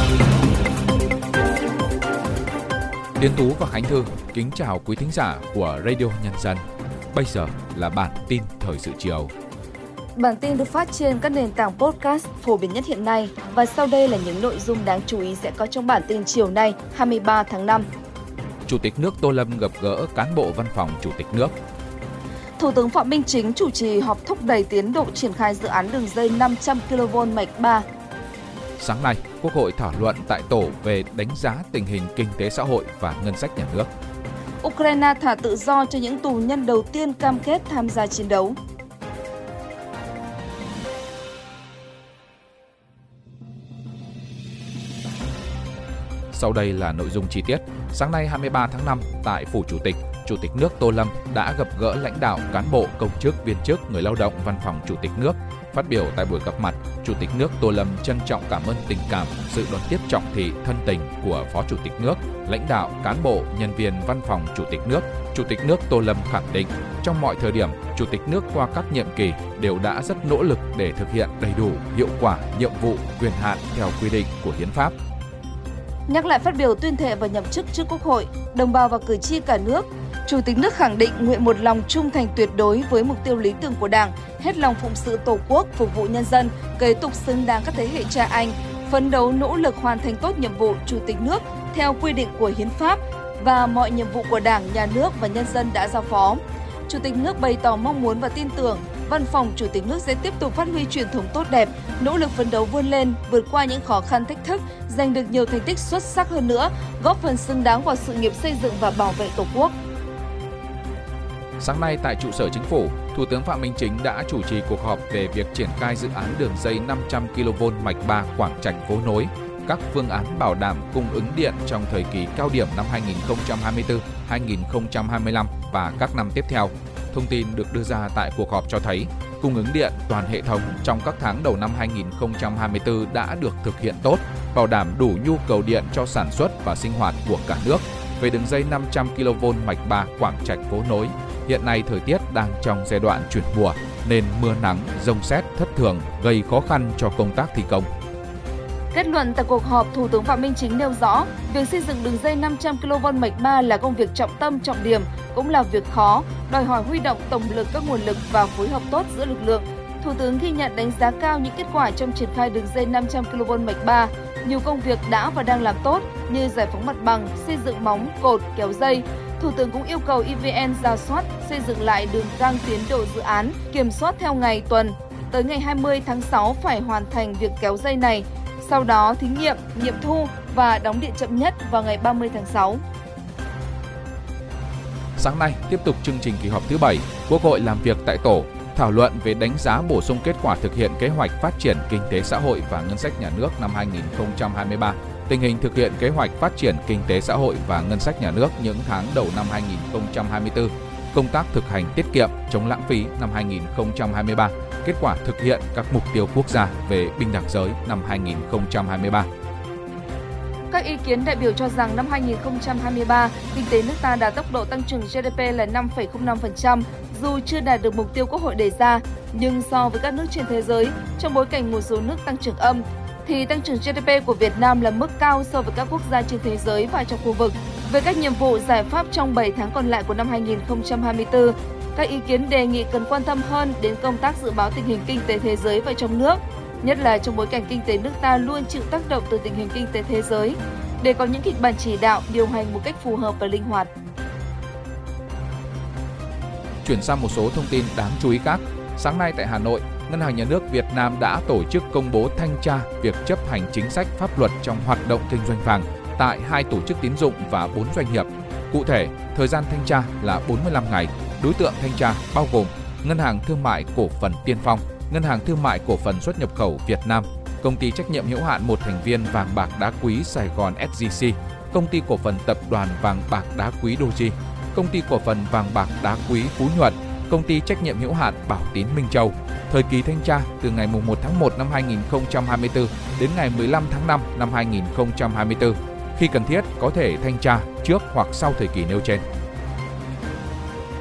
Tiến Tú và Khánh Thư kính chào quý thính giả của Radio Nhân dân. Bây giờ là bản tin thời sự chiều. Bản tin được phát trên các nền tảng podcast phổ biến nhất hiện nay và sau đây là những nội dung đáng chú ý sẽ có trong bản tin chiều nay 23 tháng 5. Chủ tịch nước Tô Lâm gặp gỡ cán bộ văn phòng Chủ tịch nước. Thủ tướng Phạm Minh Chính chủ trì họp thúc đẩy tiến độ triển khai dự án đường dây 500 kV mạch 3. Sáng nay, Quốc hội thảo luận tại tổ về đánh giá tình hình kinh tế xã hội và ngân sách nhà nước. Ukraine thả tự do cho những tù nhân đầu tiên cam kết tham gia chiến đấu. Sau đây là nội dung chi tiết. Sáng nay 23 tháng 5, tại Phủ Chủ tịch nước Tô Lâm đã gặp gỡ lãnh đạo, cán bộ, công chức, viên chức, người lao động văn phòng Chủ tịch nước. Phát biểu tại buổi gặp mặt, Chủ tịch nước Tô Lâm trân trọng cảm ơn tình cảm, sự đón tiếp trọng thị, thân tình của Phó Chủ tịch nước, lãnh đạo, cán bộ, nhân viên văn phòng Chủ tịch nước. Chủ tịch nước Tô Lâm khẳng định, trong mọi thời điểm, Chủ tịch nước qua các nhiệm kỳ đều đã rất nỗ lực để thực hiện đầy đủ, hiệu quả nhiệm vụ, quyền hạn theo quy định của Hiến pháp. Nhắc lại phát biểu tuyên thệ và nhậm chức trước Quốc hội, đồng bào và cử tri cả nước, Chủ tịch nước khẳng định nguyện một lòng trung thành tuyệt đối với mục tiêu lý tưởng của Đảng, hết lòng phụng sự Tổ quốc, phục vụ nhân dân, kế tục xứng đáng các thế hệ cha anh, phấn đấu nỗ lực hoàn thành tốt nhiệm vụ Chủ tịch nước theo quy định của Hiến pháp và mọi nhiệm vụ của Đảng, Nhà nước và nhân dân đã giao phó. Chủ tịch nước bày tỏ mong muốn và tin tưởng Văn phòng Chủ tịch nước sẽ tiếp tục phát huy truyền thống tốt đẹp, nỗ lực phấn đấu vươn lên, vượt qua những khó khăn thách thức, giành được nhiều thành tích xuất sắc hơn nữa, góp phần xứng đáng vào sự nghiệp xây dựng và bảo vệ Tổ quốc. Sáng nay tại trụ sở Chính phủ, Thủ tướng Phạm Minh Chính đã chủ trì cuộc họp về việc triển khai dự án đường dây 500 kV mạch 3 Quảng Trạch - Phố Nối, các phương án bảo đảm cung ứng điện trong thời kỳ cao điểm năm 2024, 2025 và các năm tiếp theo. Thông tin được đưa ra tại cuộc họp cho thấy, cung ứng điện toàn hệ thống trong các tháng đầu năm 2024 đã được thực hiện tốt, bảo đảm đủ nhu cầu điện cho sản xuất và sinh hoạt của cả nước. Về đường dây 500 kV mạch 3 Quảng Trạch - Phố Nối, hiện nay thời tiết đang trong giai đoạn chuyển mùa nên mưa nắng, dông sét thất thường gây khó khăn cho công tác thi công. Kết luận tại cuộc họp, Thủ tướng Phạm Minh Chính nêu rõ, việc xây dựng đường dây 500 kV mạch 3 là công việc trọng tâm, trọng điểm, cũng là việc khó, đòi hỏi huy động tổng lực các nguồn lực và phối hợp tốt giữa lực lượng. Thủ tướng ghi nhận đánh giá cao những kết quả trong triển khai đường dây 500 kV mạch 3. Nhiều công việc đã và đang làm tốt như giải phóng mặt bằng, xây dựng móng, cột, kéo dây. Thủ tướng cũng yêu cầu EVN rà soát, xây dựng lại đường găng tiến độ dự án, kiểm soát theo ngày, tuần. Tới ngày 20 tháng 6 phải hoàn thành việc kéo dây này. Sau đó thí nghiệm, nghiệm thu và đóng điện chậm nhất vào ngày 30 tháng 6. Sáng nay, tiếp tục chương trình kỳ họp thứ 7, Quốc hội làm việc tại tổ, thảo luận về đánh giá bổ sung kết quả thực hiện kế hoạch phát triển kinh tế xã hội và ngân sách nhà nước năm 2023, tình hình thực hiện kế hoạch phát triển kinh tế xã hội và ngân sách nhà nước những tháng đầu năm 2024, công tác thực hành tiết kiệm, chống lãng phí năm 2023, kết quả thực hiện các mục tiêu quốc gia về bình đẳng giới năm 2023. Các ý kiến đại biểu cho rằng năm 2023, kinh tế nước ta đạt tốc độ tăng trưởng GDP là 5,05%, dù chưa đạt được mục tiêu Quốc hội đề ra, nhưng so với các nước trên thế giới, trong bối cảnh một số nước tăng trưởng âm, thì tăng trưởng GDP của Việt Nam là mức cao so với các quốc gia trên thế giới và trong khu vực. Về các nhiệm vụ giải pháp trong 7 tháng còn lại của năm 2024, các ý kiến đề nghị cần quan tâm hơn đến công tác dự báo tình hình kinh tế thế giới và trong nước, nhất là trong bối cảnh kinh tế nước ta luôn chịu tác động từ tình hình kinh tế thế giới, để có những kịch bản chỉ đạo, điều hành một cách phù hợp và linh hoạt. Chuyển sang một số thông tin đáng chú ý khác. Sáng nay tại Hà Nội, Ngân hàng Nhà nước Việt Nam đã tổ chức công bố thanh tra việc chấp hành chính sách pháp luật trong hoạt động kinh doanh vàng tại 2 tổ chức tín dụng và 4 doanh nghiệp. Cụ thể, thời gian thanh tra là 45 ngày. Đối tượng thanh tra bao gồm Ngân hàng Thương mại Cổ phần Tiên Phong, Ngân hàng Thương mại Cổ phần Xuất nhập khẩu Việt Nam, Công ty trách nhiệm hữu hạn một thành viên vàng bạc đá quý Sài Gòn SJC, Công ty cổ phần Tập đoàn vàng bạc đá quý Doji, Công ty cổ phần vàng bạc đá quý Phú Nhuận, Công ty trách nhiệm hữu hạn Bảo Tín Minh Châu. Thời kỳ thanh tra từ ngày 1 tháng 1 năm 2024 đến ngày 15 tháng 5 năm 2024. Khi cần thiết có thể thanh tra trước hoặc sau thời kỳ nêu trên.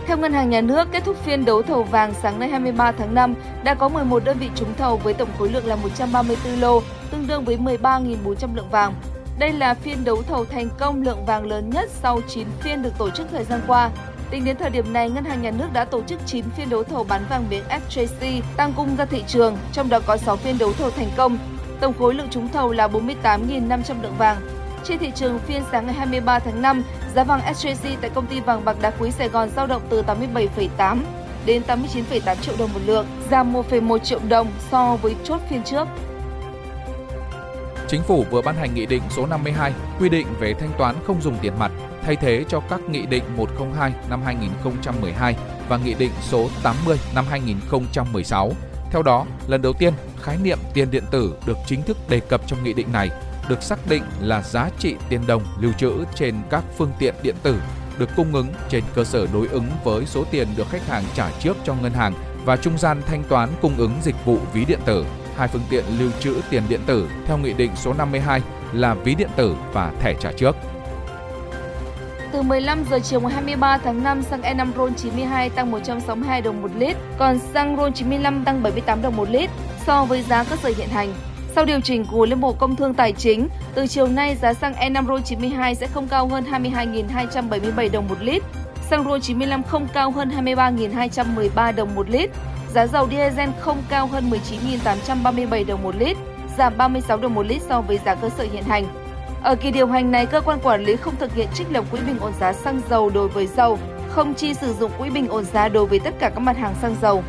Theo Ngân hàng Nhà nước, kết thúc phiên đấu thầu vàng sáng nay 23 tháng 5, đã có 11 đơn vị trúng thầu với tổng khối lượng là 134 lô, tương đương với 13.400 lượng vàng. Đây là phiên đấu thầu thành công lượng vàng lớn nhất sau 9 phiên được tổ chức thời gian qua. Tính đến thời điểm này, Ngân hàng Nhà nước đã tổ chức 9 phiên đấu thầu bán vàng miếng SJC tăng cung ra thị trường, trong đó có 6 phiên đấu thầu thành công. Tổng khối lượng trúng thầu là 48.500 lượng vàng. Trên thị trường phiên sáng ngày 23 tháng 5, giá vàng SJC tại công ty vàng bạc đá quý Sài Gòn dao động từ 87,8 đến 89,8 triệu đồng một lượng, giảm 1,1 triệu đồng so với chốt phiên trước. Chính phủ vừa ban hành Nghị định số 52 quy định về thanh toán không dùng tiền mặt, thay thế cho các Nghị định 102 năm 2012 và Nghị định số 80 năm 2016. Theo đó, lần đầu tiên, khái niệm tiền điện tử được chính thức đề cập trong nghị định này, được xác định là giá trị tiền đồng lưu trữ trên các phương tiện điện tử, được cung ứng trên cơ sở đối ứng với số tiền được khách hàng trả trước cho ngân hàng và trung gian thanh toán cung ứng dịch vụ ví điện tử. Hai phương tiện lưu trữ tiền điện tử theo Nghị định số 52 là ví điện tử và thẻ trả trước. Từ 15 giờ chiều ngày 23 tháng 5, xăng E5 RON92 tăng 162 đồng một lít, còn xăng RON95 tăng 78 đồng một lít so với giá cơ sở hiện hành. Sau điều chỉnh của Liên Bộ Công Thương Tài chính, từ chiều nay giá xăng E5 RON92 sẽ không cao hơn 22.277 đồng một lít, xăng RON95 không cao hơn 23.213 đồng một lít, giá dầu diesel không cao hơn 19.837 đồng một lít, giảm 36 đồng một lít so với giá cơ sở hiện hành. Ở kỳ điều hành này, cơ quan quản lý không thực hiện trích lập quỹ bình ổn giá xăng dầu đối với dầu, không chi sử dụng quỹ bình ổn giá đối với tất cả các mặt hàng xăng dầu.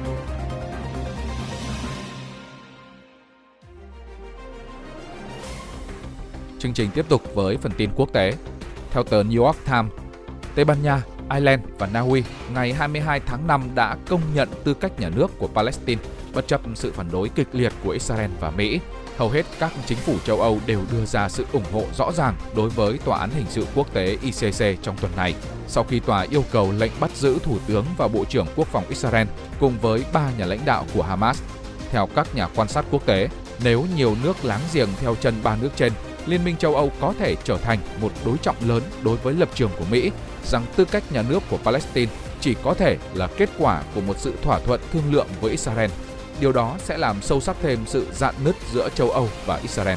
Chương trình tiếp tục với phần tin quốc tế. Theo tờ New York Times, Tây Ban Nha, Ireland và Na Uy ngày 22 tháng 5 đã công nhận tư cách nhà nước của Palestine, bất chấp sự phản đối kịch liệt của Israel và Mỹ. Hầu hết các chính phủ châu Âu đều đưa ra sự ủng hộ rõ ràng đối với Tòa án Hình sự Quốc tế ICC trong tuần này, sau khi tòa yêu cầu lệnh bắt giữ Thủ tướng và Bộ trưởng Quốc phòng Israel cùng với 3 nhà lãnh đạo của Hamas. Theo các nhà quan sát quốc tế, nếu nhiều nước láng giềng theo chân 3 nước trên, Liên minh châu Âu có thể trở thành một đối trọng lớn đối với lập trường của Mỹ rằng tư cách nhà nước của Palestine chỉ có thể là kết quả của một sự thỏa thuận thương lượng với Israel. Điều đó sẽ làm sâu sắc thêm sự rạn nứt giữa châu Âu và Israel.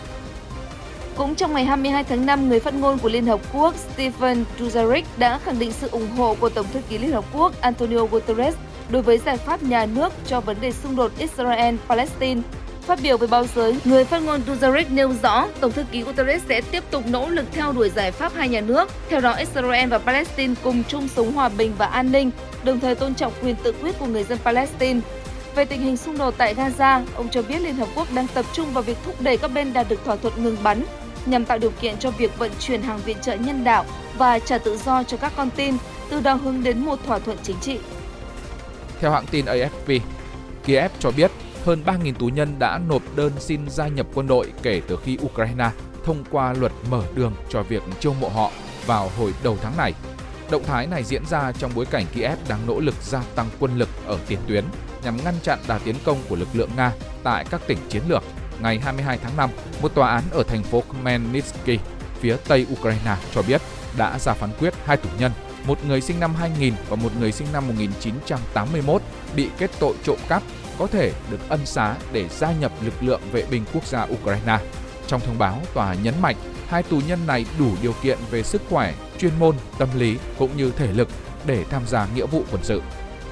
Cũng trong ngày 22 tháng 5, người phát ngôn của Liên Hợp Quốc Stephen Dujarric đã khẳng định sự ủng hộ của Tổng thư ký Liên Hợp Quốc Antonio Guterres đối với giải pháp nhà nước cho vấn đề xung đột Israel-Palestine. Phát biểu với báo giới, người phát ngôn Dujarric nêu rõ Tổng thư ký Guterres sẽ tiếp tục nỗ lực theo đuổi giải pháp hai nhà nước. Theo đó, Israel và Palestine cùng chung sống hòa bình và an ninh, đồng thời tôn trọng quyền tự quyết của người dân Palestine. Về tình hình xung đột tại Gaza, ông cho biết Liên Hợp Quốc đang tập trung vào việc thúc đẩy các bên đạt được thỏa thuận ngừng bắn, nhằm tạo điều kiện cho việc vận chuyển hàng viện trợ nhân đạo và trả tự do cho các con tin, từ đó hướng đến một thỏa thuận chính trị. Theo hãng tin AFP, Kiev cho biết hơn 3.000 tù nhân đã nộp đơn xin gia nhập quân đội kể từ khi Ukraine thông qua luật mở đường cho việc chiêu mộ họ vào hồi đầu tháng này. Động thái này diễn ra trong bối cảnh Kiev đang nỗ lực gia tăng quân lực ở tiền tuyến nhằm ngăn chặn đà tiến công của lực lượng Nga tại các tỉnh chiến lược. Ngày 22 tháng 5, một tòa án ở thành phố Khmelnytsky, phía tây Ukraine cho biết đã ra phán quyết hai tù nhân, một người sinh năm 2000 và một người sinh năm 1981 bị kết tội trộm cắp có thể được ân xá để gia nhập lực lượng vệ binh quốc gia Ukraine. Trong thông báo, tòa nhấn mạnh hai tù nhân này đủ điều kiện về sức khỏe, chuyên môn, tâm lý cũng như thể lực để tham gia nghĩa vụ quân sự.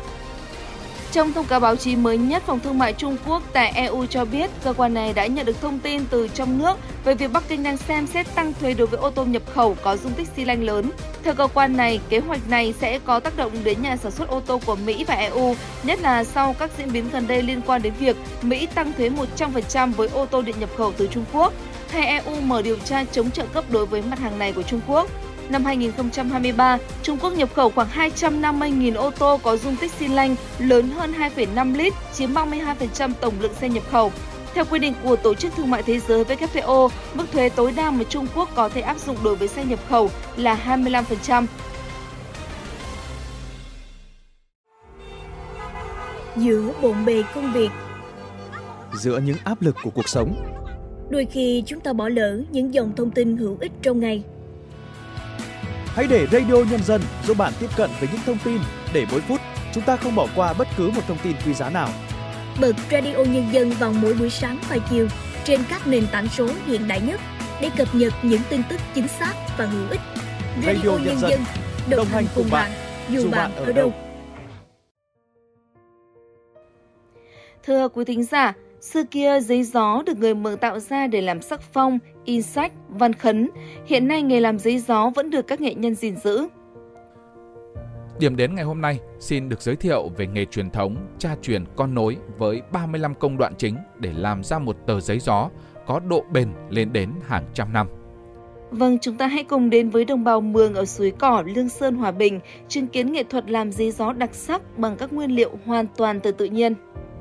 Trong thông cáo báo chí mới nhất, Phòng Thương mại Trung Quốc tại EU cho biết cơ quan này đã nhận được thông tin từ trong nước về việc Bắc Kinh đang xem xét tăng thuế đối với ô tô nhập khẩu có dung tích xi lanh lớn. Theo cơ quan này, kế hoạch này sẽ có tác động đến nhà sản xuất ô tô của Mỹ và EU, nhất là sau các diễn biến gần đây liên quan đến việc Mỹ tăng thuế 100% với ô tô điện nhập khẩu từ Trung Quốc, hay EU mở điều tra chống trợ cấp đối với mặt hàng này của Trung Quốc. Năm 2023, Trung Quốc nhập khẩu khoảng 250.000 ô tô có dung tích xi lanh lớn hơn 2,5 lít, chiếm 32% tổng lượng xe nhập khẩu. Theo quy định của Tổ chức Thương mại Thế giới WTO, mức thuế tối đa mà Trung Quốc có thể áp dụng đối với xe nhập khẩu là 25%. Giữa bộn bề công việc, giữa những áp lực của cuộc sống, đôi khi chúng ta bỏ lỡ những dòng thông tin hữu ích trong ngày. Hãy để Radio Nhân dân giúp bạn tiếp cận với những thông tin để mỗi phút chúng ta không bỏ qua bất cứ một thông tin quý giá nào. Bật Radio Nhân dân vào mỗi buổi sáng và chiều trên các nền tảng số hiện đại nhất để cập nhật những tin tức chính xác và hữu ích. Radio Nhân dân đồng hành cùng bạn, dù bạn ở đâu. Thưa quý thính giả, xưa kia giấy gió được người Mường tạo ra để làm sắc phong, in sách, văn khấn. Hiện nay nghề làm giấy gió vẫn được các nghệ nhân gìn giữ. Điểm đến ngày hôm nay xin được giới thiệu về nghề truyền thống cha truyền con nối với 35 công đoạn chính để làm ra một tờ giấy gió có độ bền lên đến hàng trăm năm. Vâng, chúng ta hãy cùng đến với đồng bào Mường ở Suối Cỏ, Lương Sơn, Hòa Bình, chứng kiến nghệ thuật làm giấy gió đặc sắc bằng các nguyên liệu hoàn toàn từ tự nhiên.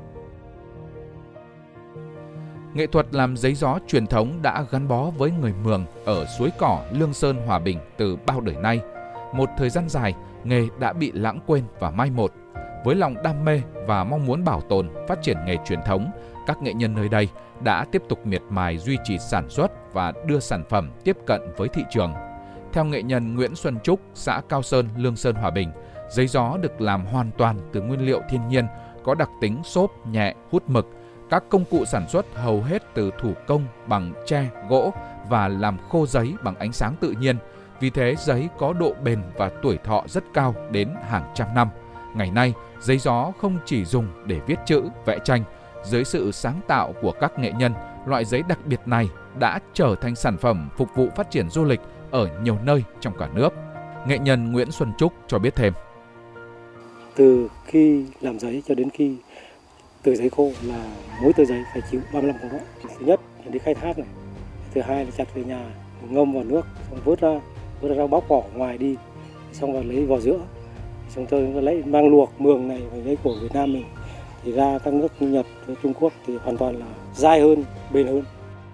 Nghệ thuật làm giấy gió truyền thống đã gắn bó với người Mường ở Suối Cỏ, Lương Sơn, Hòa Bình từ bao đời nay. Một thời gian dài, nghề đã bị lãng quên và mai một. Với lòng đam mê và mong muốn bảo tồn, phát triển nghề truyền thống, các nghệ nhân nơi đây đã tiếp tục miệt mài duy trì sản xuất và đưa sản phẩm tiếp cận với thị trường. Theo nghệ nhân Nguyễn Xuân Trúc, xã Cao Sơn, Lương Sơn, Hòa Bình, giấy gió được làm hoàn toàn từ nguyên liệu thiên nhiên, có đặc tính xốp, nhẹ, hút mực. Các công cụ sản xuất hầu hết từ thủ công bằng tre, gỗ và làm khô giấy bằng ánh sáng tự nhiên. Vì thế, giấy có độ bền và tuổi thọ rất cao đến hàng trăm năm. Ngày nay, giấy gió không chỉ dùng để viết chữ, vẽ tranh. Dưới sự sáng tạo của các nghệ nhân, loại giấy đặc biệt này đã trở thành sản phẩm phục vụ phát triển du lịch ở nhiều nơi trong cả nước. Nghệ nhân Nguyễn Xuân Trúc cho biết thêm. Từ khi làm giấy cho đến khi tờ giấy khô là mỗi tờ giấy phải chịu 35 công đoạn. Thứ nhất là đi khai thác này, thứ hai là chặt về nhà, ngâm vào nước, xong vớt ra bóc vỏ ngoài đi, xong rồi lấy vỏ giữa, xong tôi lấy mang luộc Mường này và giấy của Việt Nam mình thì ra các nước như Nhật với Trung Quốc thì hoàn toàn là dai hơn, bền hơn.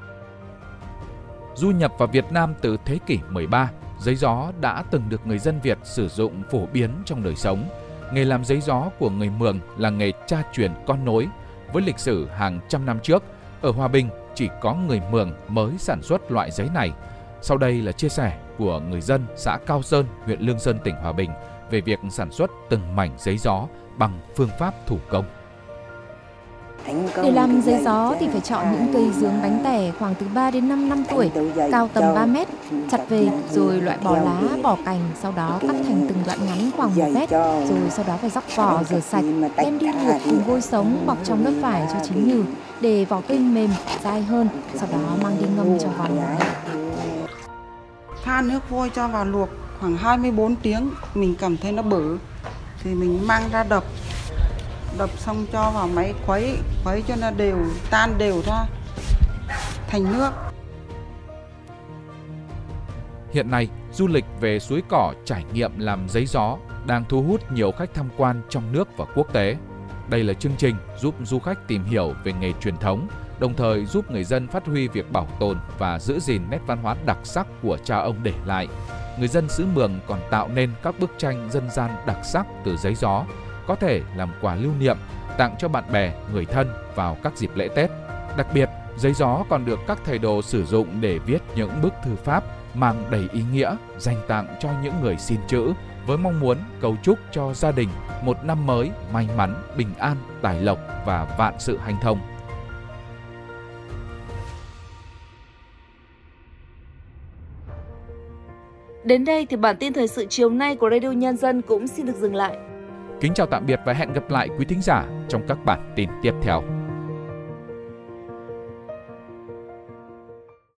Du nhập vào Việt Nam từ thế kỷ 13, giấy gió đã từng được người dân Việt sử dụng phổ biến trong đời sống. Nghề làm giấy gió của người Mường là nghề cha truyền con nối. Với lịch sử hàng trăm năm trước, ở Hòa Bình chỉ có người Mường mới sản xuất loại giấy này. Sau đây là chia sẻ của người dân xã Cao Sơn, huyện Lương Sơn, tỉnh Hòa Bình về việc sản xuất từng mảnh giấy gió bằng phương pháp thủ công. Để làm giấy gió thì phải chọn những cây dướng bánh tẻ khoảng từ 3 đến 5 năm tuổi, cao tầm 3 mét, chặt về rồi loại bỏ lá, bỏ cành, sau đó cắt thành từng đoạn ngắn khoảng 1 mét, rồi sau đó phải róc vỏ, rửa sạch, đem đi luộc cùng vôi sống bọc trong lớp vải cho chín nhừ, để vỏ cây mềm, dai hơn, sau đó mang đi ngâm trong vòng 1 ngày. Pha nước vôi cho vào luộc khoảng 24 tiếng, mình cảm thấy nó bở thì mình mang ra đập xong cho vào máy khuấy cho nó đều, tan đều ra thành nước. Hiện nay, du lịch về Suối Cỏ trải nghiệm làm giấy gió đang thu hút nhiều khách tham quan trong nước và quốc tế. Đây là chương trình giúp du khách tìm hiểu về nghề truyền thống, đồng thời giúp người dân phát huy việc bảo tồn và giữ gìn nét văn hóa đặc sắc của cha ông để lại. Người dân xứ Mường còn tạo nên các bức tranh dân gian đặc sắc từ giấy gió, có thể làm quà lưu niệm, tặng cho bạn bè, người thân vào các dịp lễ Tết. Đặc biệt, giấy gió còn được các thầy đồ sử dụng để viết những bức thư pháp mang đầy ý nghĩa, dành tặng cho những người xin chữ, với mong muốn cầu chúc cho gia đình một năm mới may mắn, bình an, tài lộc và vạn sự hanh thông. Đến đây thì bản tin thời sự chiều nay của Radio Nhân dân cũng xin được dừng lại. Kính chào tạm biệt và hẹn gặp lại quý thính giả trong các bản tin tiếp theo.